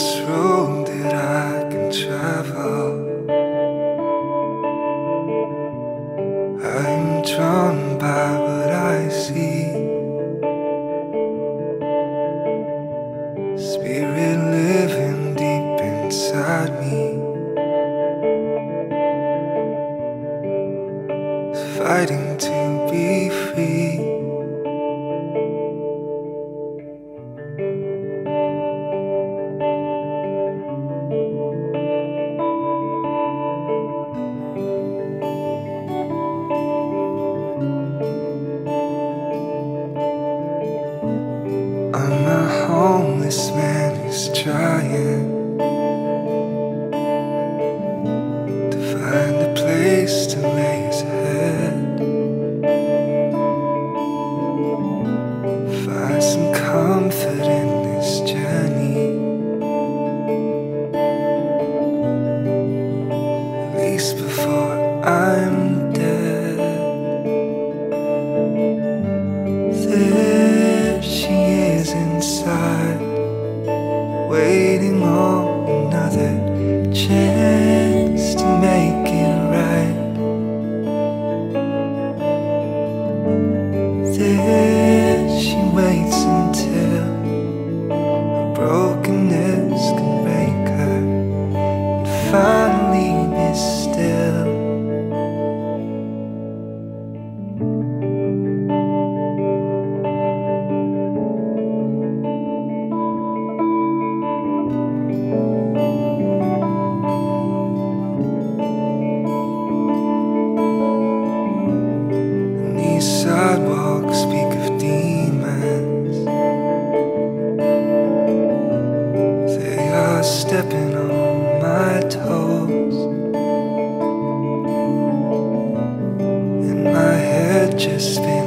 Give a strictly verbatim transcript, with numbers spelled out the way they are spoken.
this road that I can travel. I'm drawn by what I see. Spirit living deep inside me, fighting to be free. I'm a homeless man who's trying to find a place to lay his head, find some comfort in this journey, at least before I'm dead. There she is inside, waiting on another chance to make it right. There she waits until her brokenness can break her and finally be still. Sidewalks speak of demons. They are stepping on my toes, and my head just spins.